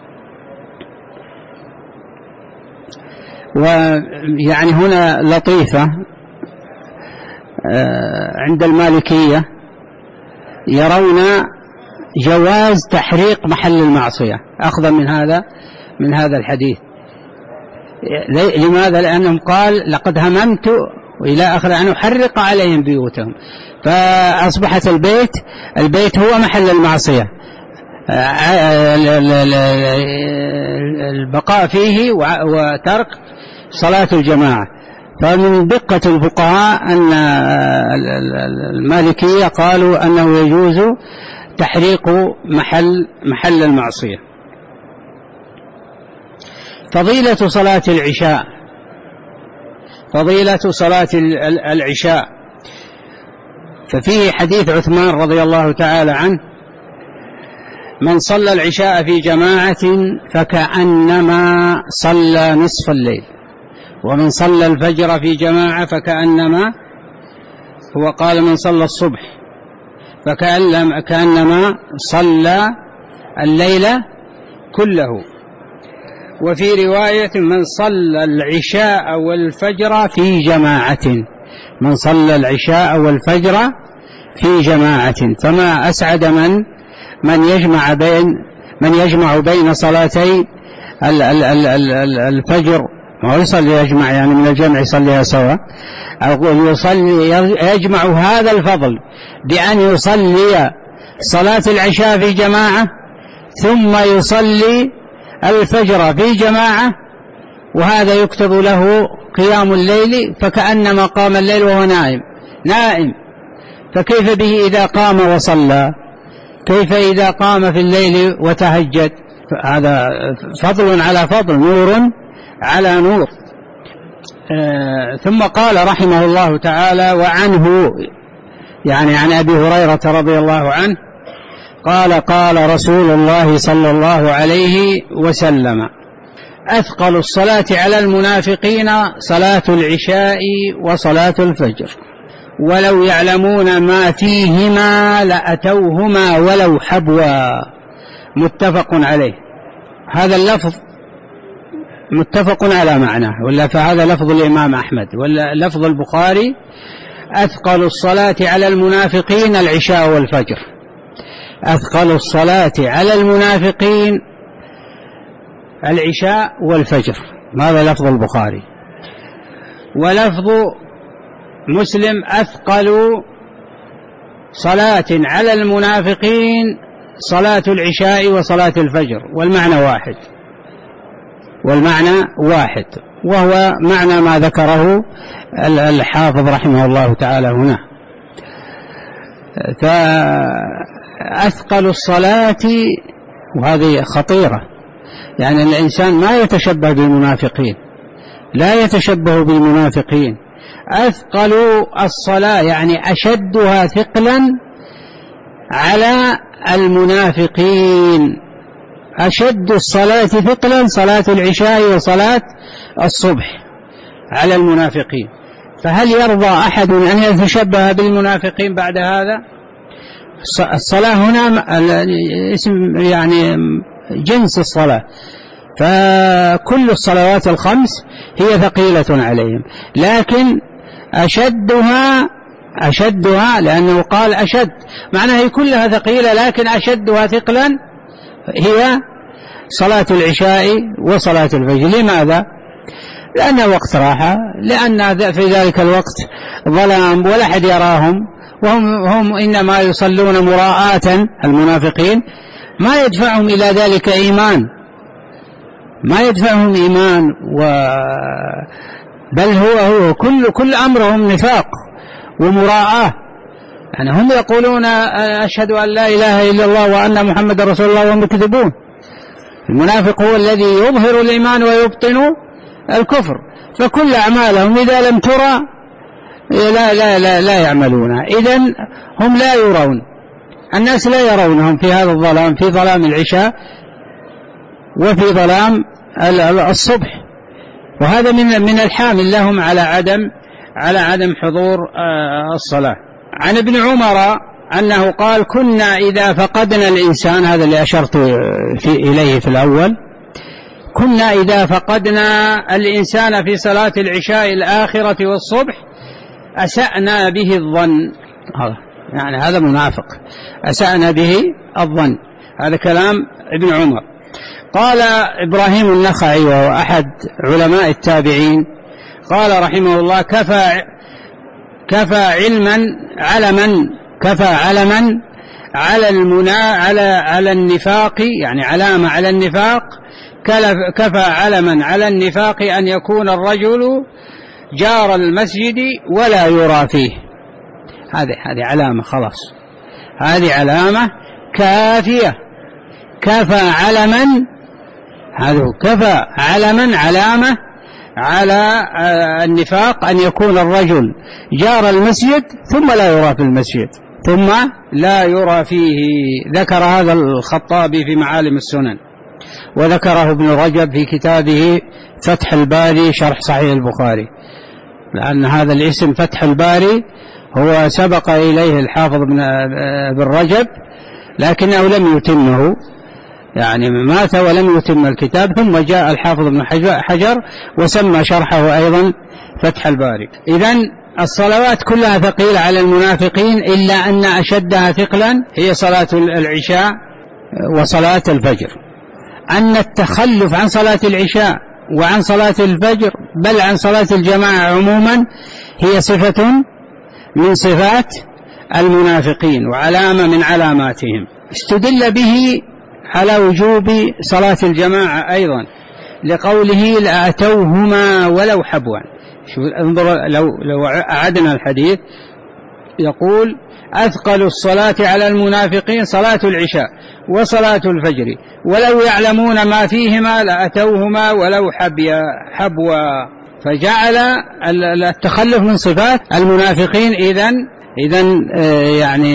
ويعني هنا لطيفة عند المالكية يرون جواز تحريق محل المعصية أخذا من هذا من هذا الحديث، لماذا؟ لأنهم قال لقد هممت وإلى آخر أن أحرق عليهم بيوتهم، فأصبحت البيت البيت هو محل المعصية، البقاء فيه وترك صلاة الجماعة. فمن دقة الفقهاء أن المالكية قالوا أنه يجوز تحريق محل محل المعصية. فضيلة صلاة العشاء، فضيلة صلاة العشاء، ففيه حديث عثمان رضي الله تعالى عنه: من صلى العشاء في جماعة فكأنما صلى نصف الليل، ومن صلى الفجر في جماعة فكأنما، هو قال من صلى الصبح فكأنما صلى الليل كله. وفي رواية من صلى العشاء والفجر في جماعة، من صلى العشاء والفجر في جماعة. فما أسعد من من يجمع بين من يجمع بين صلاتي الفجر، ما هو يصلي يجمع يعني من الجمع يصليها سوا، أقول يصلي يجمع هذا الفضل بأن يصلي صلاة العشاء في جماعة ثم يصلي الفجر في جماعة، وهذا يكتب له قيام الليل فكأنما قام الليل وهو نائم نائم فكيف به إذا قام وصلى؟ كيف إذا قام في الليل وتهجد؟ هذا فضل على فضل، نور على نور. آه ثم قال رحمه الله تعالى: وعنه يعني عن أبي هريرة رضي الله عنه قال: قال رسول الله صلى الله عليه وسلم: أثقل الصلاة على المنافقين صلاة العشاء وصلاة الفجر، ولو يعلمون ما فيهما لأتوهما ولو حبوا. متفق عليه. هذا اللفظ متفق على معناه، ولا فهذا لفظ الإمام أحمد، ولا لفظ البخاري: أثقل الصلاة على المنافقين العشاء والفجر. أثقل الصلاة على المنافقين العشاء والفجر، هذا لفظ البخاري. ولفظ مسلم: أثقل صلاة على المنافقين صلاة العشاء وصلاة الفجر، والمعنى واحد والمعنى واحد وهو معنى ما ذكره الحافظ رحمه الله تعالى هنا. فأثقل الصلاة، وهذه خطيرة، يعني الإنسان ما يتشبه بالمنافقين، لا يتشبه بالمنافقين. أثقل الصلاة يعني أشدها ثقلا على المنافقين، أشد الصلاة ثقلا صلاة العشاء وصلاة الصبح على المنافقين. فهل يرضى أحد أن يتشبه بالمنافقين بعد هذا؟ الصلاة هنا اسم يعني جنس الصلاة، فكل الصلوات الخمس هي ثقيلة عليهم، لكن أشدها أشدها لأنه قال أشد، معناها هي كلها ثقيلة، لكن أشدها ثقلا هي صلاة العشاء وصلاة الفجر. لماذا؟ لأن وقت راحة، لأن في ذلك الوقت ظلام ولا أحد يراهم، وهم هم إنما يصلون مراءة. المنافقين ما يدفعهم إلى ذلك إيمان، ما يدفعهم إيمان، و بل هو هو كل كل أمرهم نفاق ومراءة. يعني هم يقولون أشهد أن لا إله إلا الله وأن محمد رسول الله وهم يكذبون. المنافق هو الذي يظهر الإيمان ويبطن الكفر، فكل أعمالهم إذا لم ترى لا لا لا لا يعملونها. إذن هم لا يرون، الناس لا يرونهم في هذا الظلام، في ظلام العشاء وفي ظلام الصبح، وهذا من من الحامل لهم على عدم على عدم حضور الصلاة. عن ابن عمر أنه قال: كنا إذا فقدنا الإنسان، هذا اللي أشرت في إليه في الأول، كنا إذا فقدنا الإنسان في صلاة العشاء الآخرة والصبح أسأنا به الظن. يعني هذا منافق، أسأنا به الظن، هذا كلام ابن عمر. قال إبراهيم النخعي وهو أحد علماء التابعين قال رحمه الله: كفى كفى علما علما كفى علما على المنا على على النفاق، يعني علامة على النفاق، كفى علما على النفاق أن يكون الرجل جار المسجد ولا يرى فيه. هذه هذه علامة، خلاص، هذه علامة كافية. كفى علما، هذا كفى علما علامة على النفاق أن يكون الرجل جار المسجد ثم لا يرى في المسجد ثم لا يرى فيه. ذكر هذا الخطابي في معالم السنن، وذكره ابن رجب في كتابه فتح الباري شرح صحيح البخاري، لأن هذا الاسم فتح الباري هو سبق إليه الحافظ ابن رجب لكنه لم يتمه، يعني مات ولم يتم الكتاب، ثم جاء الحافظ ابن حجر وسمى شرحه أيضا فتح الباري. إذن الصلوات كلها ثقيلة على المنافقين، إلا أن أشدها ثقلا هي صلاة العشاء وصلاة الفجر. أن التخلف عن صلاة العشاء وعن صلاة الفجر بل عن صلاة الجماعة عموما هي صفة من صفات المنافقين وعلامة من علاماتهم. استدل به على وجوب صلاة الجماعة أيضا لقوله: لأتوهما ولو حبوا. انظر، لو, لو أعدنا الحديث يقول: أثقل الصلاة على المنافقين صلاة العشاء وصلاة الفجر ولو يعلمون ما فيهما لأتوهما ولو حبوا. فجعل التخلف من صفات المنافقين إذن إذن يعني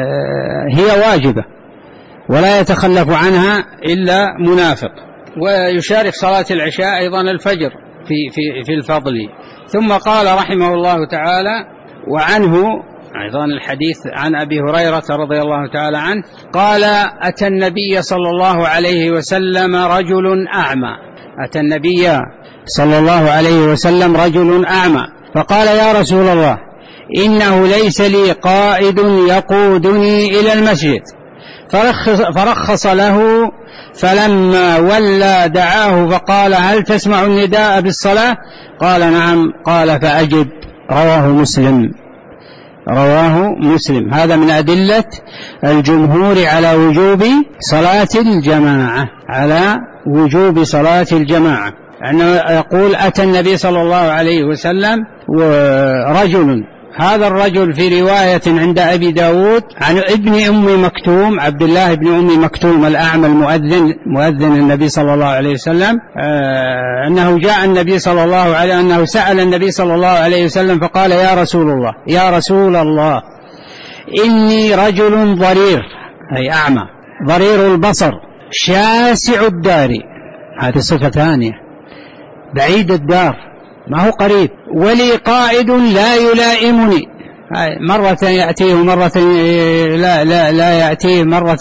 هي واجبة ولا يتخلف عنها إلا منافق. ويشارك صلاة العشاء أيضا الفجر في, في, في الفضل. ثم قال رحمه الله تعالى: وعنه أيضا الحديث عن أبي هريرة رضي الله تعالى عنه قال: أتى النبي صلى الله عليه وسلم رجل أعمى أتى النبي صلى الله عليه وسلم رجل أعمى فقال: يا رسول الله، إنه ليس لي قائد يقودني إلى المسجد. فرخص, فرخص له، فلما ولى دعاه فقال: هل تسمع النداء بالصلاة؟ قال: نعم. قال: فأجب. رواه مسلم رواه مسلم. هذا من أدلة الجمهور على وجوب صلاة الجماعة على وجوب صلاة الجماعة أنه يقول: أتى النبي صلى الله عليه وسلم ورجل. هذا الرجل في رواية عند أبي داود عن ابن أم مكتوم، عبد الله بن أم مكتوم الأعمى المؤذن مؤذن النبي صلى الله عليه وسلم، آه أنه جاء النبي صلى الله عليه أنه سأل النبي صلى الله عليه وسلم فقال: يا رسول الله يا رسول الله إني رجل ضرير، أي أعمى ضرير البصر شاسع الدار. هذه صفة ثانية، بعيد الدار ما هو قريب. ولي قائد لا يلائمني، مرة يأتيه مرة لا, لا, لا يأتيه، مرة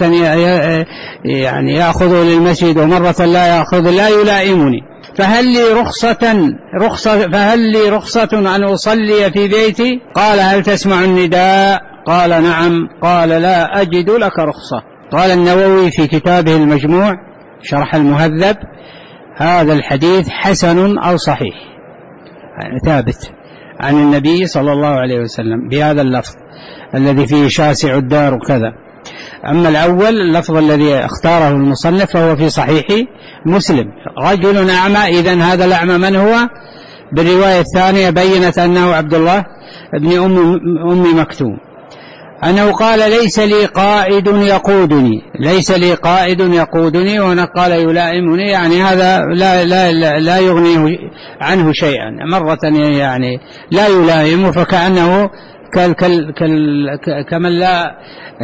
يعني يأخذه للمسجد ومرة لا يأخذ، لا يلائمني. فهل لي رخصة, رخصة فهل لي رخصة أن أصلي في بيتي؟ قال: هل تسمع النداء؟ قال: نعم. قال: لا أجد لك رخصة. قال النووي في كتابه المجموع شرح المهذب: هذا الحديث حسن أو صحيح، يعني ثابت عن النبي صلى الله عليه وسلم بهذا اللفظ الذي فيه شاسع الدار وكذا. أما الأول اللفظ الذي اختاره المصنف فهو في صحيح مسلم: رجل أعمى. إذن هذا الأعمى من هو؟ بالرواية الثانية بينت أنه عبد الله بن أم, أم مكتوم، أنه قال: ليس لي قائد يقودني ليس لي قائد يقودني وهنا قال يلائمني، يعني هذا لا, لا, لا, لا يغنيه عنه شيئا. مرة يعني لا يلائم، فكأنه كال كال كال كمن لا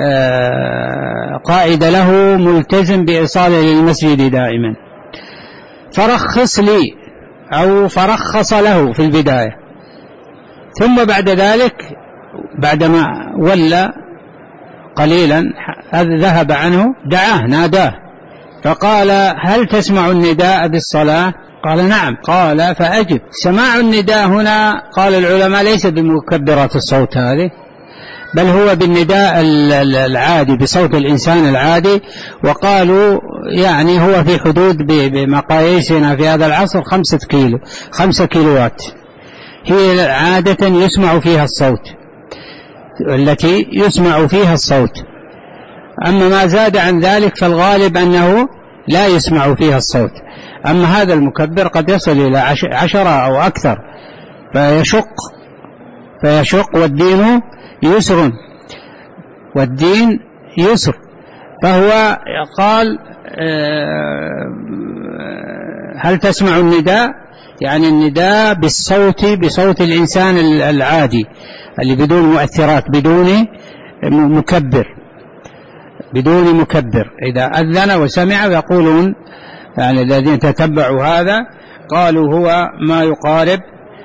قائد له ملتزم بإيصاله للمسجد دائما. فرخص لي أو فرخص له في البداية، ثم بعد ذلك بعدما ولى قليلا ذهب عنه دعاه ناداه فقال: هل تسمع النداء بالصلاة؟ قال: نعم. قال: فأجب. سماع النداء هنا قال العلماء ليس بمكبرات الصوت هذه، بل هو بالنداء العادي بصوت الإنسان العادي. وقالوا يعني هو في حدود بمقاييسنا في هذا العصر خمسة كيلو خمسة كيلوات هي عادة يسمع فيها الصوت، التي يسمع فيها الصوت. أما ما زاد عن ذلك فالغالب أنه لا يسمع فيها الصوت. أما هذا المكبر قد يصل إلى عشرة أو أكثر، فيشق فيشق والدين يسر والدين يسر. فهو قال هل تسمع النداء؟ يعني النداء بالصوت بصوت الإنسان العادي اللي بدون مؤثرات، بدون مكبر بدون مكبر. إذا أذن وسمع يقولون يعني الذين تتبعوا هذا قالوا هو ما يقارب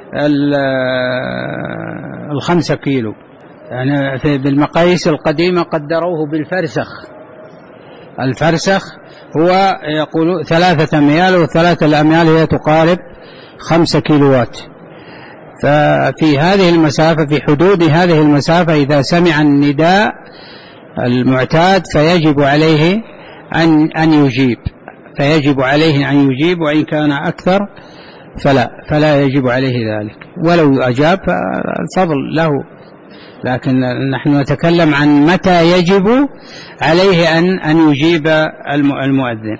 الخمسة كيلو، يعني بالمقاييس القديمة قدروه بالفرسخ. الفرسخ هو يقول ثلاثة أميال، وثلاثة الأميال هي تقارب خمسة كيلوات. ففي هذه المسافة في حدود هذه المسافة إذا سمع النداء المعتاد فيجب عليه أن أن يجيب فيجب عليه أن يجيب وإن كان أكثر فلا فلا يجب عليه ذلك، ولو أجاب فالفضل له. لكن نحن نتكلم عن متى يجب عليه أن أن يجيب المؤذن.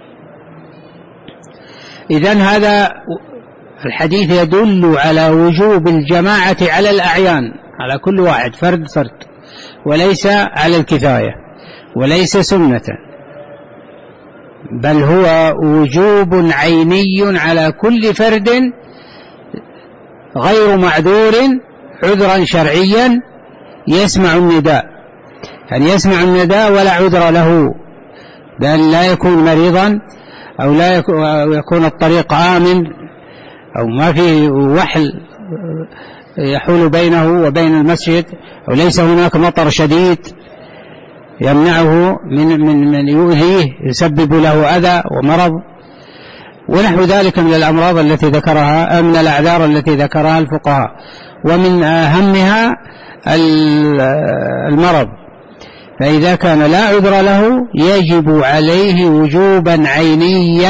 إذن هذا الحديث يدل على وجوب الجماعة على الأعيان، على كل واحد فرد فرد، وليس على الكفاية، وليس سنة، بل هو وجوب عيني على كل فرد غير معذور عذرا شرعيا يسمع النداء، يعني يسمع النداء ولا عذر له، بأن لا يكون مريضا أو لا يكون الطريق آمن أو ما في وحل يحول بينه وبين المسجد، أو ليس هناك مطر شديد يمنعه من من من يؤذيه يسبب له أذى ومرض ونحو ذلك من الأمراض التي ذكرها، من الأعذار التي ذكرها الفقهاء، ومن أهمها المرض. فإذا كان لا عذر له يجب عليه وجوبا عينيا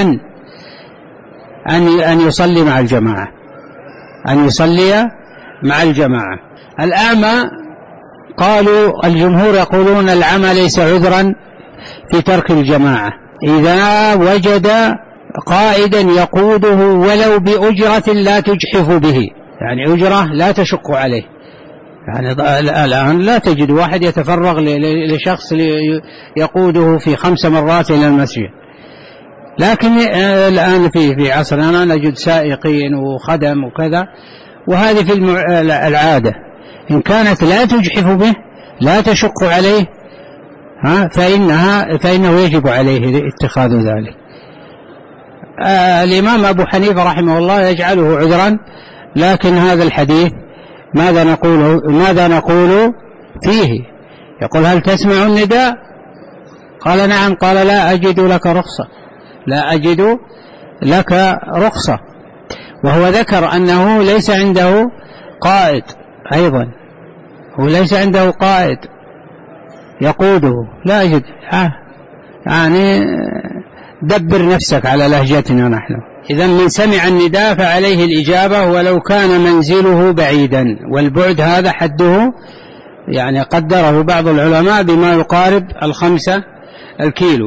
أن أن يصلي مع الجماعة أن يصلي مع الجماعة. الأعمى قالوا الجمهور يقولون العمى ليس عذرا في ترك الجماعة إذا وجد قائدا يقوده ولو بأجرة لا تجحف به، يعني أجرة لا تشق عليه. يعني الآن لا تجد واحد يتفرغ لشخص يقوده في خمس مرات إلى المسجد، لكن الآن في في عصرنا نجد سائقين وخدم وكذا، وهذه في العادة إن كانت لا تجحف به لا تشق عليه ها فإنها فإنه يجب عليه اتخاذ ذلك. آه الإمام أبو حنيفة رحمه الله يجعله عذرا، لكن هذا الحديث ماذا نقول ماذا نقول فيه؟ يقول هل تسمع النداء؟ قال نعم. قال لا أجد لك رخصة لا أجد لك رخصة. وهو ذكر أنه ليس عنده قائد، أيضا هو ليس عنده قائد يقوده، لا أجد آه. يعني دبر نفسك على لهجتنا نحن. إذا من سمع النداء فعليه الإجابة ولو كان منزله بعيدا، والبعد هذا حده يعني قدره بعض العلماء بما يقارب الخمسة الكيلو،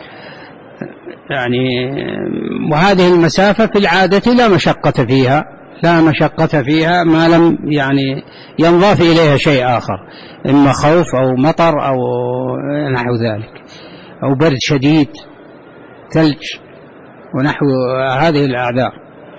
يعني وهذه المسافة في العادة لا مشقة فيها لا مشقة فيها ما لم يعني ينضاف إليها شيء آخر، إما خوف أو مطر أو نحو ذلك أو برد شديد ثلج ونحو هذه الأعذار.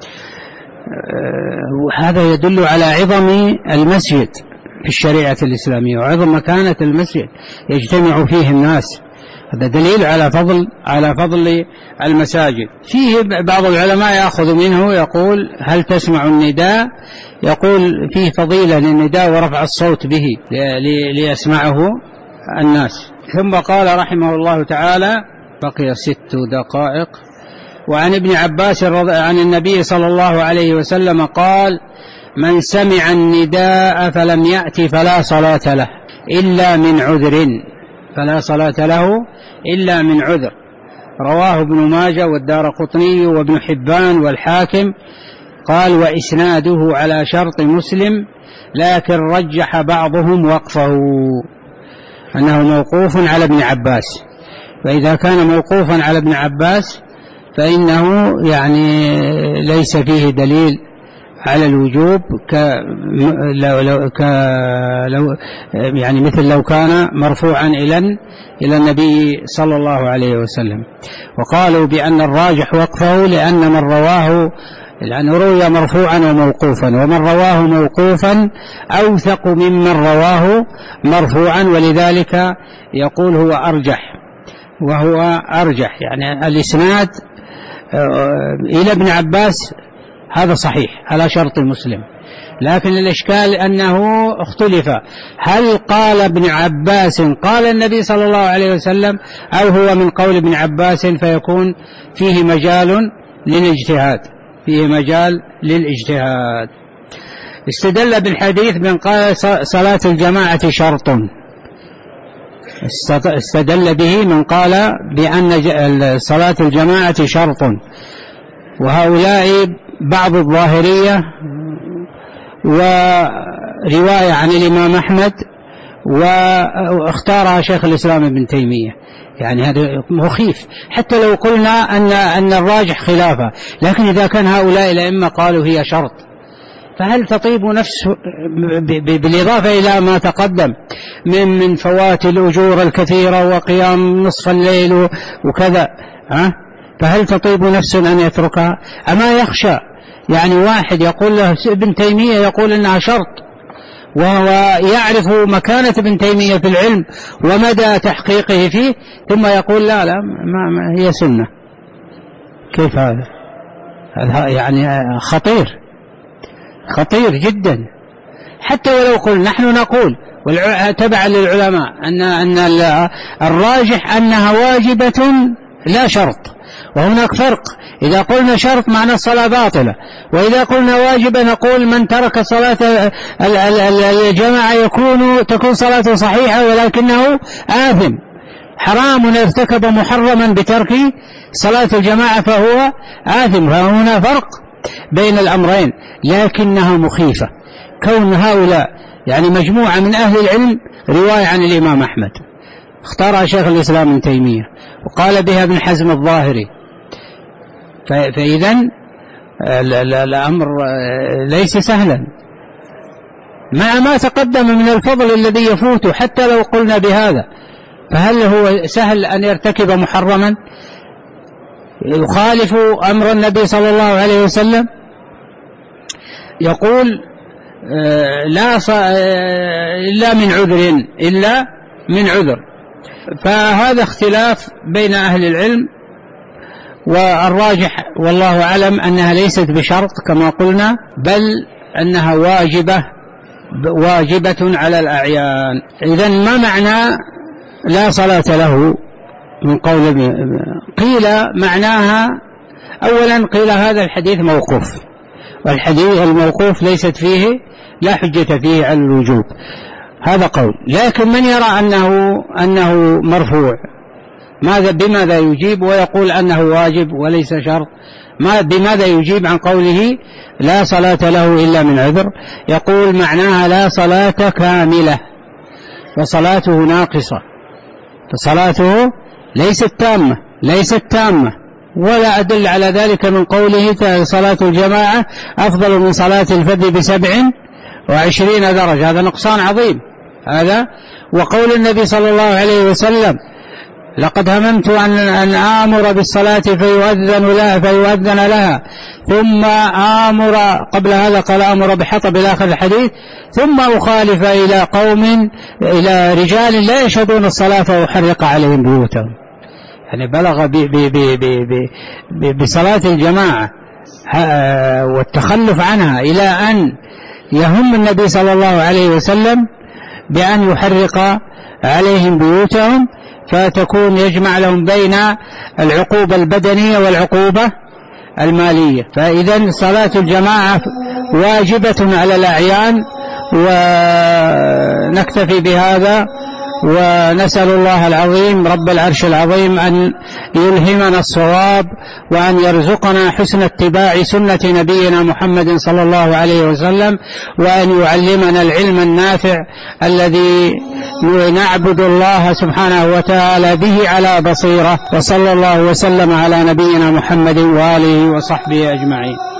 وهذا يدل على عظم المسجد في الشريعة الإسلامية وعظم مكانة المسجد يجتمع فيه الناس. هذا دليل على فضل على فضل المساجد. فيه بعض العلماء يأخذ منه يقول هل تسمع النداء؟ يقول فيه فضيلة للنداء ورفع الصوت به ليسمعه الناس. ثم قال رحمه الله تعالى بقي ست دقائق. وعن ابن عباس عن النبي صلى الله عليه وسلم قال من سمع النداء فلم يأت فلا صلاة له. إلا من عذر، فلا صلاة له إلا من عذر. رواه ابن ماجه والدارقطني وابن حبان والحاكم. قال وإسناده على شرط مسلم، لكن رجح بعضهم وقفه أنه موقوف على ابن عباس، فإذا كان موقوفا على ابن عباس فإنه يعني ليس فيه دليل على الوجوب ك لو لو ك لو يعني مثل لو كان مرفوعا إلى إلى النبي صلى الله عليه وسلم. وقالوا بأن الراجح وقفه لأن من رواه لأنه روي مرفوعا وموقوفا، ومن رواه موقوفا أوثق ممن رواه مرفوعا، ولذلك يقول هو أرجح، وهو أرجح يعني الإسناد إلى ابن عباس هذا صحيح على شرط مسلم، لكن الإشكال أنه اختلف، هل قال ابن عباس قال النبي صلى الله عليه وسلم أو هو من قول ابن عباس، فيكون فيه مجال للاجتهاد، فيه مجال للاجتهاد. استدل بالحديث من قال صلاة الجماعة شرط، استدل به من قال بأن صلاة الجماعة شرط، وهؤلاء بعض الظاهرية ورواية عن الإمام أحمد واختارها شيخ الإسلام ابن تيمية. يعني هذا مخيف، حتى لو قلنا أن أن الراجح خلافه، لكن إذا كان هؤلاء الأئمة قالوا هي شرط، فهل تطيب نفس بالإضافة إلى ما تقدم من من فوات الأجور الكثيرة وقيام نصف الليل وكذا، ها فهل تطيب نفس أن يتركها؟ أما يخشى يعني واحد يقول له ابن تيمية يقول إنها شرط، وهو يعرف مكانة ابن تيمية في العلم ومدى تحقيقه فيه، ثم يقول لا لا ما ما هي سنة. كيف هذا؟ هذا يعني خطير خطير جدا. حتى ولو قل نحن نقول تبعا للعلماء أن أن الراجح أنها واجبة لا شرط، وهناك فرق، إذا قلنا شرط معنى الصلاة باطلة، وإذا قلنا واجبة نقول من ترك صلاة الجماعة يكون تكون صلاته صحيحة ولكنه آثم، حرام ارتكب محرما بترك صلاة الجماعة فهو آثم. فهنا فرق بين الأمرين، لكنها مخيفة كون هؤلاء يعني مجموعة من أهل العلم رواية عن الإمام أحمد اختارها شيخ الإسلام ابن تيمية وقال بها ابن حزم الظاهري، فإذن الأمر ليس سهلا مع ما تقدم من الفضل الذي يفوت. حتى لو قلنا بهذا فهل هو سهل أن يرتكب محرما يخالف أمر النبي صلى الله عليه وسلم؟ يقول لا إلا من عذر إلا من عذر. فهذا اختلاف بين أهل العلم، والراجح والله أعلم أنها ليست بشرط كما قلنا، بل أنها واجبة واجبة على الأعيان. إذن ما معنى لا صلاة له من قول قيل معناها أولا قيل هذا الحديث موقوف، والحديث الموقوف ليست فيه لا حجة فيه على الوجوب، هذا قول. لكن من يرى أنه أنه مرفوع ماذا بماذا يجيب ويقول أنه واجب وليس شرط؟ ما بماذا يجيب عن قوله لا صلاة له إلا من عذر؟ يقول معناها لا صلاة كاملة، وصلاته ناقصة، فصلاته ليست تامة ليست تامة ولا أدل على ذلك من قوله صلاة الجماعة أفضل من صلاة الفرد بسبع وعشرين درجة، هذا نقصان عظيم هذا. وقول النبي صلى الله عليه وسلم لقد هممت أن, أن آمر بالصلاة فيؤذن لها, فيؤذن لها ثم آمر قبل هذا قال آمر بحطب إلى آخر الحديث، ثم أخالف إلى قوم إلى رجال لا يشهدون الصلاة وأحرق عليهم بيوتهم. يعني بلغ ب ب ب ب ب بصلاة الجماعة والتخلف عنها إلى أن يهم النبي صلى الله عليه وسلم بأن يحرق عليهم بيوتهم، فتكون يجمع لهم بين العقوبة البدنية والعقوبة المالية. فإذا صلاة الجماعة واجبة على الأعيان ونكتفي بهذا، ونسأل الله العظيم رب العرش العظيم أن يلهمنا الصواب، وأن يرزقنا حسن اتباع سنة نبينا محمد صلى الله عليه وسلم، وأن يعلمنا العلم النافع الذي نعبد الله سبحانه وتعالى به على بصيرة. وصلى الله وسلم على نبينا محمد وآله وصحبه أجمعين.